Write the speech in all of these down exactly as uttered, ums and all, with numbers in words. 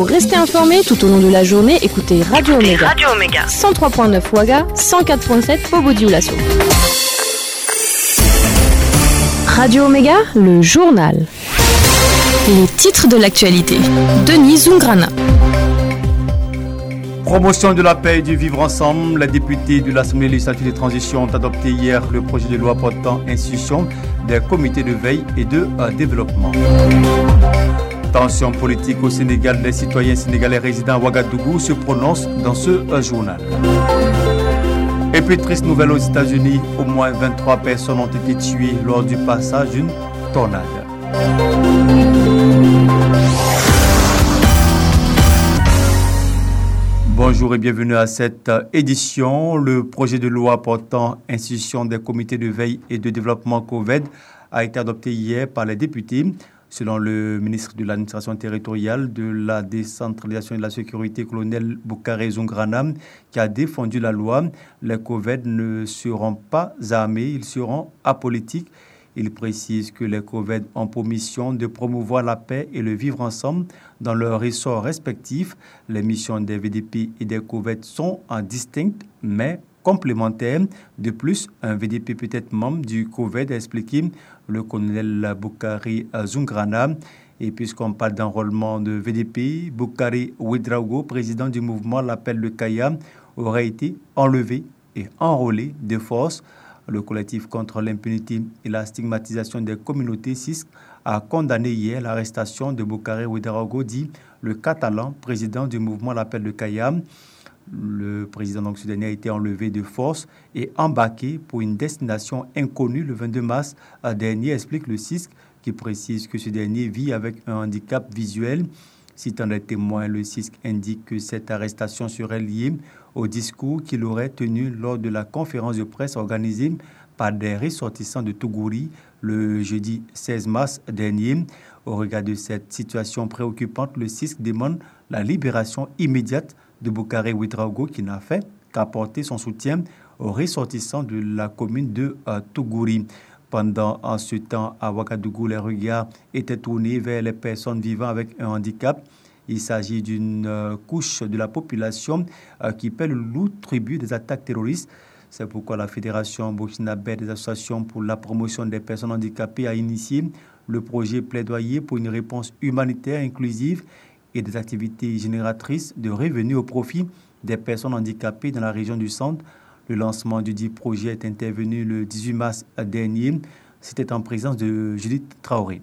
Pour rester informé tout au long de la journée, écoutez Radio Omega. Radio Omega. cent trois virgule neuf Ouaga, cent quatre virgule sept Bobo-Dioulasso. Radio Omega, le journal. Les titres de l'actualité. Denis Zungrana. Promotion de la paix et du vivre ensemble. Les députés de l'Assemblée législative de transition ont adopté hier le projet de loi portant institution des comités de veille et de euh, développement. Tension politique au Sénégal, les citoyens sénégalais résidant à Ouagadougou se prononcent dans ce euh, journal. Et puis, triste nouvelle aux États-Unis, au moins vingt-trois personnes ont été tuées lors du passage d'une tornade. Bonjour et bienvenue à cette édition. Le projet de loi portant institution des comités de veille et de développement COVID a été adopté hier par les députés. Selon le ministre de l'administration territoriale, de la décentralisation et de la sécurité, colonel Boukari Zungrana, qui a défendu la loi, les COVID ne seront pas armés, ils seront apolitiques. Il précise que les COVID ont pour mission de promouvoir la paix et le vivre ensemble dans leurs ressorts respectifs. Les missions des V D P et des COVID sont en distinctes, mais complémentaires. De plus, un V D P peut être membre du COVID, a expliqué le colonel Boukari Zungrana. Et puisqu'on parle d'enrôlement de V D P, Boukari Ouedraogo, président du mouvement L'Appel de Kaya, aurait été enlevé et enrôlé de force. Le collectif contre l'impunité et la stigmatisation des communautés C I S C a condamné hier l'arrestation de Boukari Ouedraogo, dit le Catalan, président du mouvement L'Appel de Kaya. Le président donc sudanais a été enlevé de force et embarqué pour une destination inconnue le vingt-deux mars dernier, explique le C I S C, qui précise que ce dernier vit avec un handicap visuel. Citant des témoins, le C I S C indique que cette arrestation serait liée au discours qu'il aurait tenu lors de la conférence de presse organisée par des ressortissants de Tougouri le jeudi seize mars dernier. Au regard de cette situation préoccupante, le C I S C demande la libération immédiate de Boukari Ouedraogo, qui n'a fait qu'apporter son soutien aux ressortissants de la commune de euh, Tougouri. Pendant en ce temps, à Ouagadougou, les regards étaient tournés vers les personnes vivant avec un handicap. Il s'agit d'une euh, couche de la population euh, qui paie le lourd tribut des attaques terroristes. C'est pourquoi la Fédération burkinabé des associations pour la promotion des personnes handicapées a initié le projet plaidoyer pour une réponse humanitaire inclusive et des activités génératrices de revenus au profit des personnes handicapées dans la région du centre. Le lancement du dit projet est intervenu le dix-huit mars dernier. C'était en présence de Judith Traoré.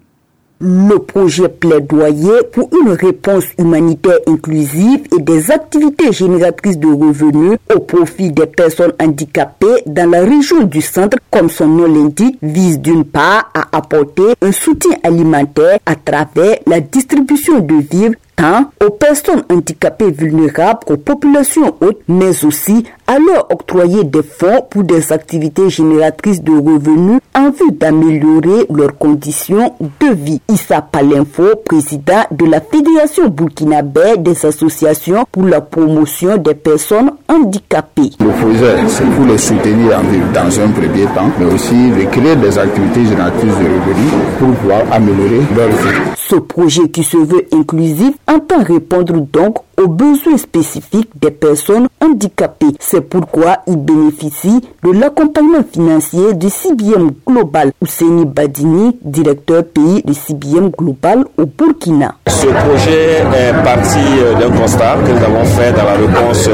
Le projet plaidoyer pour une réponse humanitaire inclusive et des activités génératrices de revenus au profit des personnes handicapées dans la région du centre, comme son nom l'indique, vise d'une part à apporter un soutien alimentaire à travers la distribution de vivres tant aux personnes handicapées vulnérables qu'aux populations hautes, mais aussi à leur octroyer des fonds pour des activités génératrices de revenus en vue d'améliorer leurs conditions de vie. Issa Palinfo, président de la Fédération burkinabé des associations pour la promotion des personnes handicapées. Le projet, c'est pour les soutenir en vie dans un premier temps, mais aussi de créer des activités génératrices de revenus pour pouvoir améliorer leur vie. Ce projet qui se veut inclusif entend répondre donc aux besoins spécifiques des personnes handicapées. C'est pourquoi il bénéficie de l'accompagnement financier du C B M Global. Ousseini Badini, directeur pays du C B M Global au Burkina. Ce projet est parti d'un constat que nous avons fait dans la réponse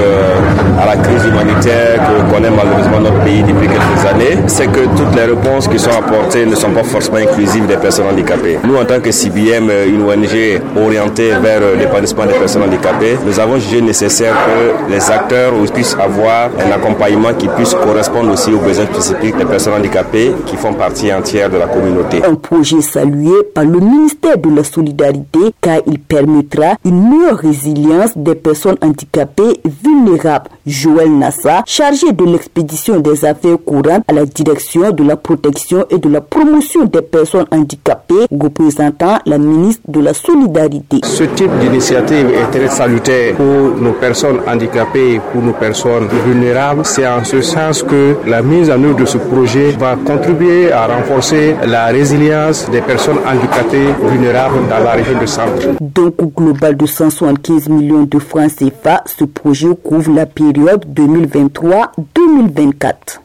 à la crise humanitaire que connaît malheureusement notre pays depuis quelques années. C'est que toutes les réponses qui sont apportées ne sont pas forcément inclusives des personnes handicapées. Nous, en tant que C B M, une O N G orientée vers l'épanouissement des personnes handicapées, nous avons jugé nécessaire que les acteurs puissent avoir un accompagnement qui puisse correspondre aussi aux besoins spécifiques des personnes handicapées qui font partie entière de la communauté. Un projet salué par le ministère de la Solidarité car il permettra une meilleure résilience des personnes handicapées vulnérables. Joël Nassa, chargé de l'expédition des affaires courantes à la direction de la protection et de la promotion des personnes handicapées, représentant la ministre de la Solidarité. Ce type d'initiative est très salutaire sécuritaire pour nos personnes handicapées et pour nos personnes vulnérables. C'est en ce sens que la mise en œuvre de ce projet va contribuer à renforcer la résilience des personnes handicapées vulnérables dans la région de Centre. Donc, au global de cent soixante-quinze millions de francs C F A, ce projet couvre la période deux mille vingt-trois deux mille vingt-quatre.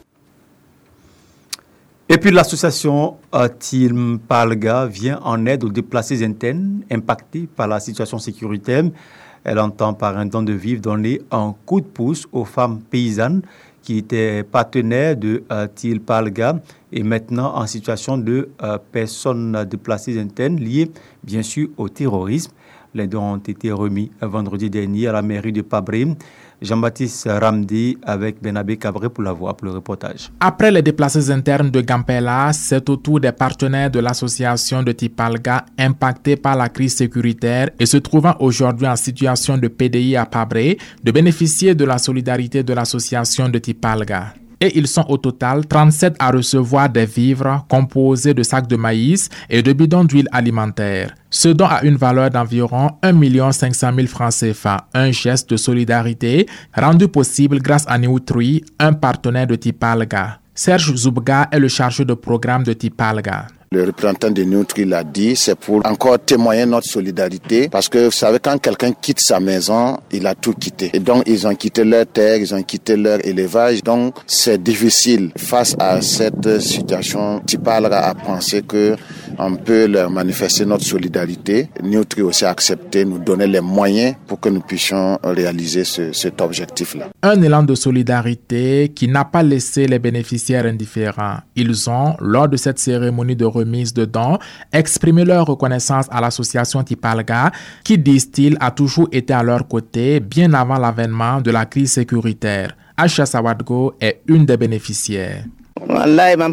Et puis l'association Team Palga vient en aide aux déplacés internes impactés par la situation sécuritaire. Elle entend par un don de vivre donner un coup de pouce aux femmes paysannes qui étaient partenaires de euh, Team Palga et maintenant en situation de euh, personnes déplacées internes liées bien sûr au terrorisme. Les dons ont été remis vendredi dernier à la mairie de Pabré. Jean-Baptiste Ramdi avec Benabé Cabré pour la voix, pour le reportage. Après les déplacés internes de Gampela, c'est au tour des partenaires de l'association de Tipalga impactés par la crise sécuritaire et se trouvant aujourd'hui en situation de P D I à Pabré de bénéficier de la solidarité de l'association de Tipalga. Et ils sont au total trente-sept à recevoir des vivres composés de sacs de maïs et de bidons d'huile alimentaire. Ce don a une valeur d'environ un million cinq cent mille francs C F A, un geste de solidarité rendu possible grâce à Newtree, un partenaire de Tipalga. Serge Zoubga est le chargé de programme de Tipalga. Le représentant de Newtree l'a dit, c'est pour encore témoigner notre solidarité parce que vous savez, quand quelqu'un quitte sa maison, il a tout quitté. Et donc, ils ont quitté leur terre, ils ont quitté leur élevage. Donc, c'est difficile. Face à cette situation, Tipalga a pensé que on peut leur manifester notre solidarité. Newtree aussi a accepté, nous donner les moyens pour que nous puissions réaliser ce, cet objectif-là. Un élan de solidarité qui n'a pas laissé les bénéficiaires indifférents. Ils ont, lors de cette cérémonie de remise de dons, exprimé leur reconnaissance à l'association Tipalga qui, disent-ils, a toujours été à leur côté bien avant l'avènement de la crise sécuritaire. Acha Sawadgo est une des bénéficiaires. Vraiment,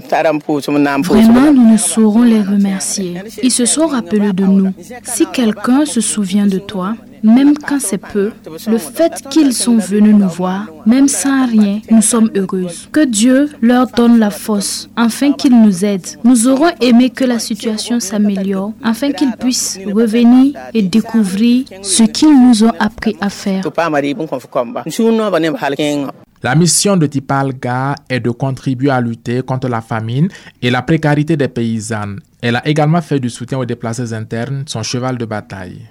nous ne saurons les remercier. Ils se sont rappelés de nous. Si quelqu'un se souvient de toi, même quand c'est peu, le fait qu'ils sont venus nous voir, même sans rien, nous sommes heureuses. Que Dieu leur donne la force, afin qu'ils nous aident. Nous aurons aimé que la situation s'améliore, afin qu'ils puissent revenir et découvrir ce qu'ils nous ont appris à faire. La mission de Tipalga est de contribuer à lutter contre la famine et la précarité des paysannes. Elle a également fait du soutien aux déplacés internes son cheval de bataille.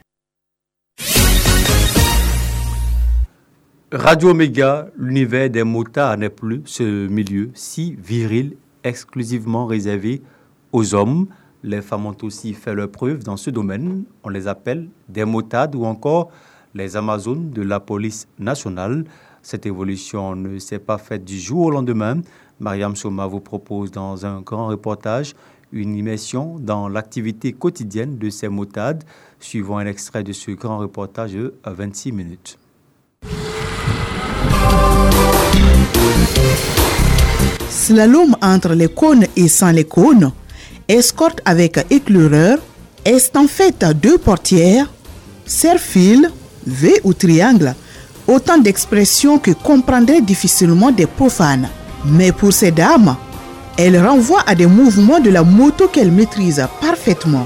Radio Méga, l'univers des motards n'est plus ce milieu si viril, exclusivement réservé aux hommes. Les femmes ont aussi fait leur preuve dans ce domaine. On les appelle des motards ou encore les Amazones de la police nationale. Cette évolution ne s'est pas faite du jour au lendemain. Mariam Soma vous propose dans un grand reportage une immersion dans l'activité quotidienne de ces motards, suivant un extrait de ce grand reportage de vingt-six minutes. Slalom entre les cônes et sans les cônes, escorte avec éclaireur, est en fait deux portières, serre-fil, V ou triangle, autant d'expressions que comprendraient difficilement des profanes. Mais pour ces dames, elles renvoient à des mouvements de la moto qu'elles maîtrisent parfaitement.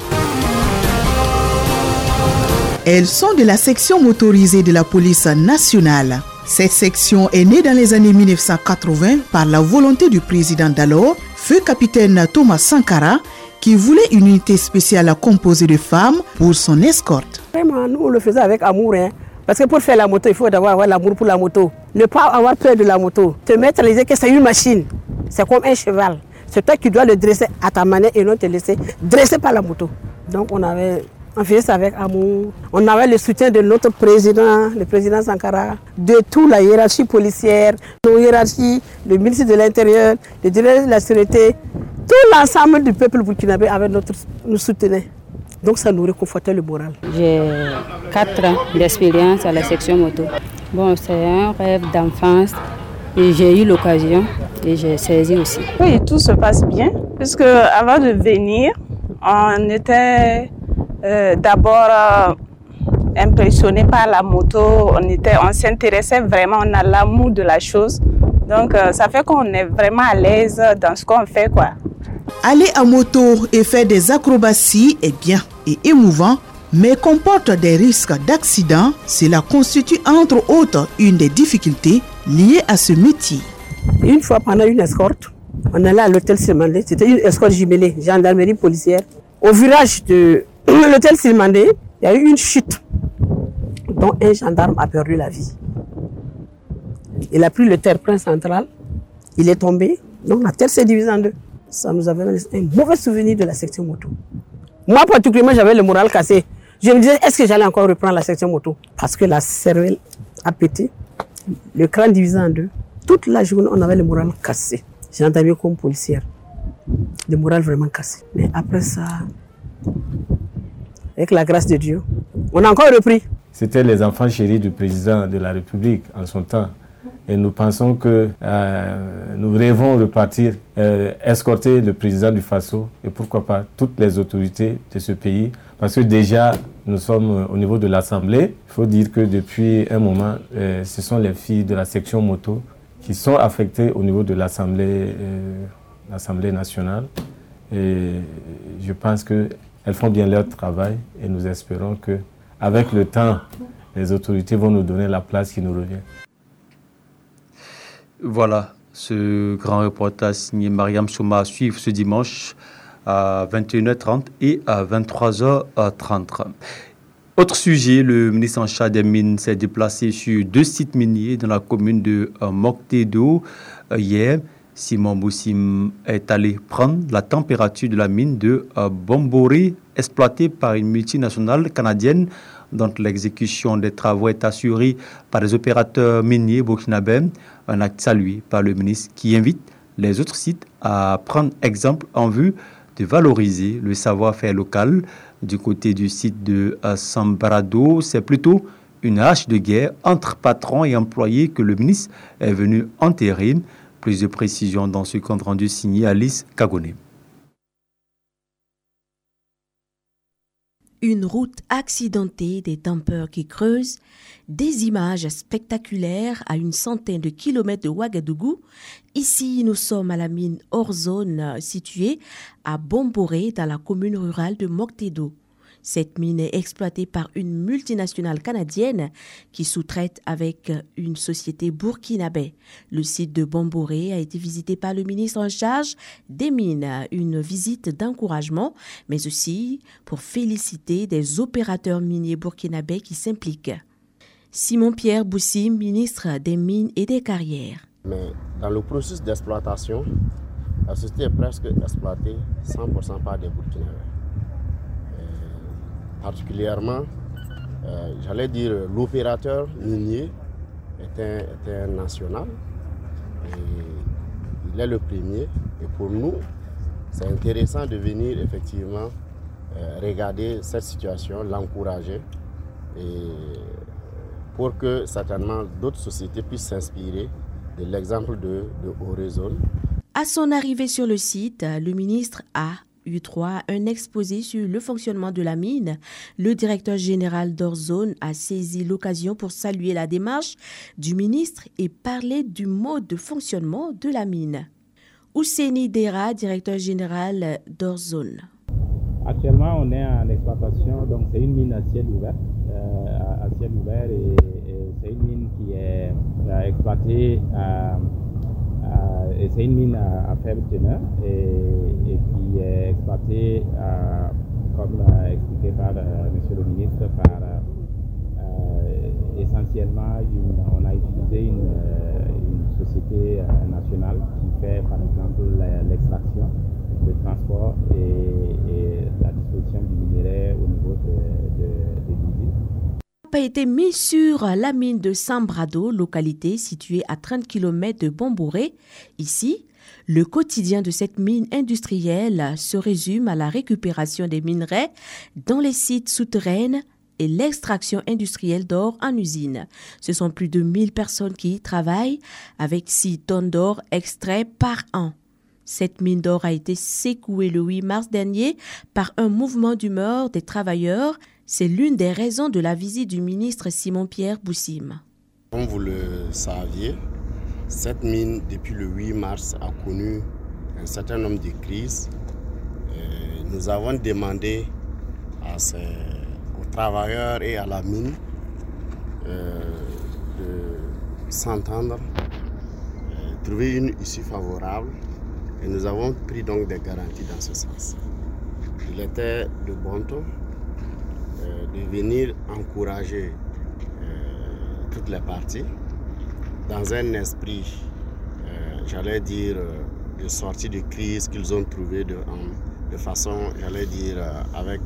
Elles sont de la section motorisée de la police nationale. Cette section est née dans les années mille neuf cent quatre-vingts par la volonté du président d'alors, feu capitaine Thomas Sankara, qui voulait une unité spéciale composée de femmes pour son escorte. Vraiment, nous on le faisait avec amour, hein. Parce que pour faire la moto, il faut d'abord avoir l'amour pour la moto. Ne pas avoir peur de la moto. Te mettre à l'idée que c'est une machine. C'est comme un cheval. C'est toi qui dois le dresser à ta manière et non te laisser dresser par la moto. Donc on avait... On faisait ça avec amour. On avait le soutien de notre président, le président Sankara, de toute la hiérarchie policière, nos hiérarchies, le ministre de l'Intérieur, le directeur de la Sécurité, tout l'ensemble du peuple burkinabé avec notre, nous soutenait. Donc ça nous réconfortait le moral. J'ai quatre ans d'expérience à la section moto. Bon, c'est un rêve d'enfance et j'ai eu l'occasion et j'ai saisi aussi. Oui, tout se passe bien, puisque avant de venir, on était... Euh, d'abord euh, impressionné par la moto, on, était, on s'intéressait vraiment, on a l'amour de la chose. Donc euh, ça fait qu'on est vraiment à l'aise dans ce qu'on fait, quoi. Aller à moto et faire des acrobaties est bien et émouvant, mais comporte des risques d'accident. Cela constitue entre autres une des difficultés liées à ce métier. Une fois pendant une escorte, on allait à l'hôtel Silmandé, c'était une escorte jumelée, gendarmerie policière. Au virage de l'hôtel Silmandé, il y a eu une chute dont un gendarme a perdu la vie. Il a pris le terre-plein central, il est tombé, donc la terre s'est divisée en deux. Ça nous avait laissé un mauvais souvenir de la section moto. Moi particulièrement, j'avais le moral cassé. Je me disais, est-ce que j'allais encore reprendre la section moto? Parce que la cervelle a pété, le crâne divisé en deux. Toute la journée, on avait le moral cassé. J'ai entendu comme policière. Le moral vraiment cassé. Mais après ça, avec la grâce de Dieu, on a encore repris. C'était les enfants chéris du président de la République en son temps. Et nous pensons que euh, nous rêvons repartir, euh, escorter le président du Faso et pourquoi pas toutes les autorités de ce pays. Parce que déjà, nous sommes au niveau de l'Assemblée. Il faut dire que depuis un moment, euh, ce sont les filles de la section moto qui sont affectées au niveau de l'Assemblée, euh, l'Assemblée nationale. Et je pense qu'elles font bien leur travail et nous espérons qu'avec le temps, les autorités vont nous donner la place qui nous revient. Voilà, ce grand reportage signé Mariam Souma à suivre ce dimanche à vingt et une heures trente et à vingt-trois heures trente. Autre sujet, le ministre en charge des mines s'est déplacé sur deux sites miniers dans la commune de Moctédo hier. Simon Boussim est allé prendre la température de la mine de Bomboré, exploitée par une multinationale canadienne dont l'exécution des travaux est assurée par les opérateurs miniers burkinabés. Un acte salué par le ministre qui invite les autres sites à prendre exemple en vue de valoriser le savoir-faire local. Du côté du site de Sambarado, c'est plutôt une hache de guerre entre patrons et employés que le ministre est venu enterrer. Plus de précisions dans ce compte rendu signé Alice Kagone. Une route accidentée, des dampeurs qui creusent, des images spectaculaires à une centaine de kilomètres de Ouagadougou. Ici, nous sommes à la mine Orzone située à Bomboré dans la commune rurale de Moctédo. Cette mine est exploitée par une multinationale canadienne qui sous-traite avec une société burkinabé. Le site de Bomboré a été visité par le ministre en charge des mines, une visite d'encouragement, mais aussi pour féliciter des opérateurs miniers burkinabés qui s'impliquent. Simon-Pierre Boussim, ministre des Mines et des Carrières. Mais dans le processus d'exploitation, la société est presque exploitée cent pour cent par des Burkinabés. Particulièrement, euh, j'allais dire, l'opérateur minier est un, est un national et il est le premier. Et pour nous, c'est intéressant de venir effectivement euh, regarder cette situation, l'encourager et pour que certainement d'autres sociétés puissent s'inspirer de l'exemple de, de Orzone. À son arrivée sur le site, le ministre a eu droit à un exposé sur le fonctionnement de la mine. Le directeur général d'Orzone a saisi l'occasion pour saluer la démarche du ministre et parler du mode de fonctionnement de la mine. Ouseni Dera, directeur général d'Orzone. Actuellement, on est en exploitation, donc c'est une mine à ciel ouvert, euh, à ciel ouvert et, et c'est une mine qui est euh, exploitée à Euh, et c'est une mine à, à faible teneur et, et qui est exploitée, euh, comme euh, expliqué par euh, Monsieur le ministre, par euh, essentiellement, une, on a utilisé une, une société euh, nationale qui fait par exemple l'extraction, le transport et, et la disposition du minerai au niveau de, de, de l'usine. A été mis sur la mine de Sambrado, localité située à trente kilomètres de Bomboré. Ici, le quotidien de cette mine industrielle se résume à la récupération des minerais dans les sites souterrains et l'extraction industrielle d'or en usine. Ce sont plus de mille personnes qui y travaillent avec six tonnes d'or extraits par an. Cette mine d'or a été secouée le huit mars dernier par un mouvement d'humeur des travailleurs. C'est l'une des raisons de la visite du ministre Simon-Pierre Boussim. Comme vous le saviez, cette mine, depuis le huit mars, a connu un certain nombre de crises. Et nous avons demandé à ces, aux travailleurs et à la mine euh, de s'entendre, euh, trouver une issue favorable, et nous avons pris donc des garanties dans ce sens. Il était de bon ton euh, de venir encourager euh, toutes les parties dans un esprit, euh, j'allais dire, euh, de sortie de crise qu'ils ont trouvé de, en, de façon, j'allais dire, euh, avec,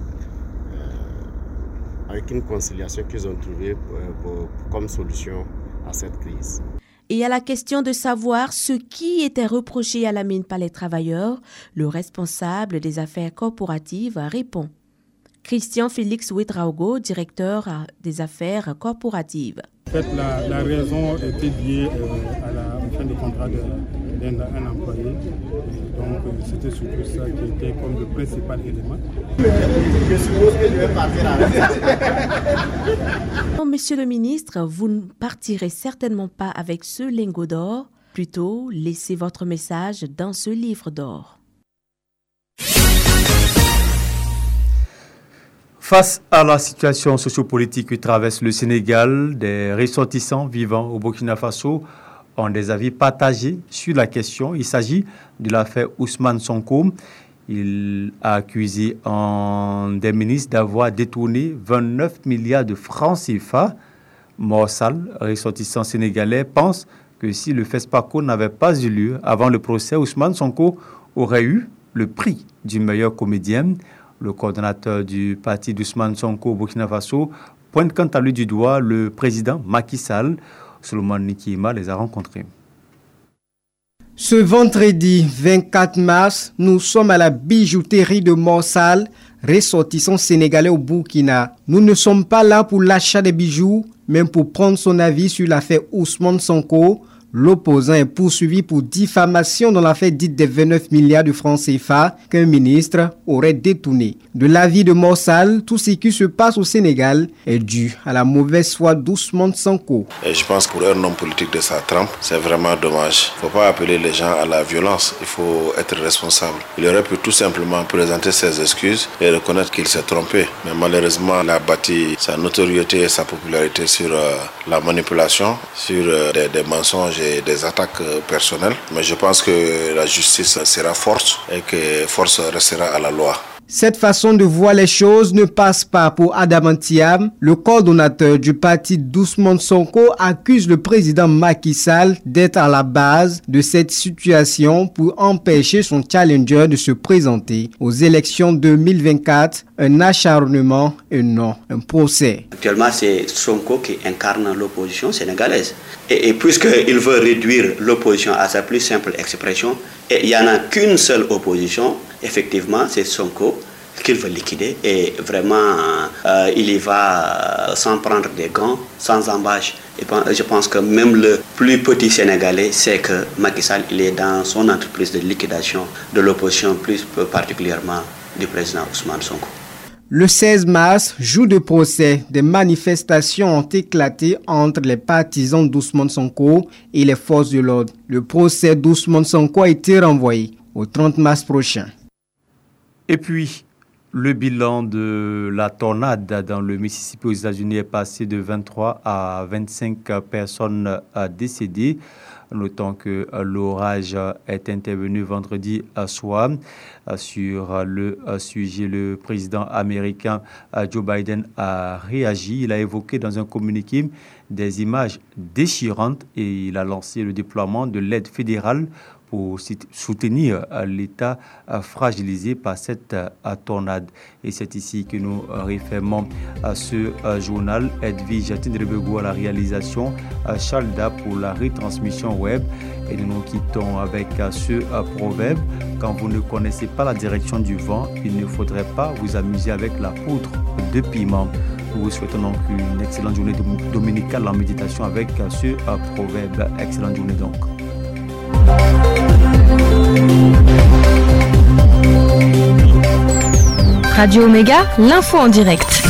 euh, avec une conciliation qu'ils ont trouvée pour, pour, comme solution à cette crise. Et à la question de savoir ce qui était reproché à la mine par les travailleurs, le responsable des affaires corporatives répond. Christian Félix Ouedraogo, directeur des affaires corporatives. En fait, la, la raison était liée euh, à la fin du contrat d'un employé. Et donc, euh, c'était surtout ça qui était comme le principal élément. Je suppose que je vais partir avec. Monsieur le ministre, vous ne partirez certainement pas avec ce lingot d'or. Plutôt, laissez votre message dans ce livre d'or. Face à la situation sociopolitique que traverse le Sénégal, des ressortissants vivant au Burkina Faso ont des avis partagés sur la question. Il s'agit de l'affaire Ousmane Sonko. Il a accusé un des ministres d'avoir détourné vingt-neuf milliards de francs C F A. Morsal, ressortissant sénégalais, pense que si le FESPACO n'avait pas eu lieu avant le procès, Ousmane Sonko aurait eu le prix du meilleur comédien. Le coordonnateur du parti d'Ousmane Sonko au Burkina Faso pointe quant à lui du doigt le président Macky Sall. Solomon Nikima les a rencontrés. Ce vendredi vingt-quatre mars, nous sommes à la bijouterie de Morsal, ressortissant sénégalais au Burkina. Nous ne sommes pas là pour l'achat des bijoux, mais pour prendre son avis sur l'affaire Ousmane Sonko. L'opposant est poursuivi pour diffamation dans l'affaire dite des vingt-neuf milliards de francs C F A qu'un ministre aurait détourné. De l'avis de Morsal, tout ce qui se passe au Sénégal est dû à la mauvaise foi d'Ousmane Sonko. Et je pense que pour un homme politique de sa trempe, c'est vraiment dommage. Il ne faut pas appeler les gens à la violence, il faut être responsable. Il aurait pu tout simplement présenter ses excuses et reconnaître qu'il s'est trompé. Mais malheureusement, il a bâti sa notoriété et sa popularité sur euh, la manipulation, sur euh, des, des mensonges et des attaques personnelles. Mais je pense que la justice sera forte et que force restera à la loi. Cette façon de voir les choses ne passe pas pour Adamantiam. Le coordonnateur du parti d'Ousmane Sonko accuse le président Macky Sall d'être à la base de cette situation pour empêcher son challenger de se présenter aux élections deux mille vingt-quatre. Un acharnement et non un procès. Actuellement, c'est Sonko qui incarne l'opposition sénégalaise. Et, et puisqu'il veut réduire l'opposition à sa plus simple expression, et il n'y en a qu'une seule opposition, effectivement, c'est Sonko qu'il veut liquider. Et vraiment, euh, il y va sans prendre des gants, sans embâche. Et je pense que même le plus petit Sénégalais sait que Macky Sall, il est dans son entreprise de liquidation de l'opposition, plus particulièrement du président Ousmane Sonko. Le seize mars, jour de procès, des manifestations ont éclaté entre les partisans d'Ousmane Sonko et les forces de l'ordre. Le procès d'Ousmane Sonko a été renvoyé au trente mars prochain. Et puis, le bilan de la tornade dans le Mississippi aux États-Unis est passé de vingt-trois à vingt-cinq personnes décédées. Notons que l'orage est intervenu vendredi soir. Sur le sujet, le président américain Joe Biden a réagi. Il a évoqué dans un communiqué des images déchirantes et il a lancé le déploiement de l'aide fédérale pour soutenir l'État fragilisé par cette tornade. Et c'est ici que nous refermons ce journal. Edwige Tindrebego à la réalisation, Chalda pour la retransmission web. Et nous nous quittons avec ce proverbe. Quand vous ne connaissez pas la direction du vent, il ne faudrait pas vous amuser avec la poudre de piment. Nous vous souhaitons donc une excellente journée dominicale en méditation avec ce proverbe. Excellente journée donc. Radio Omega, l'info en direct.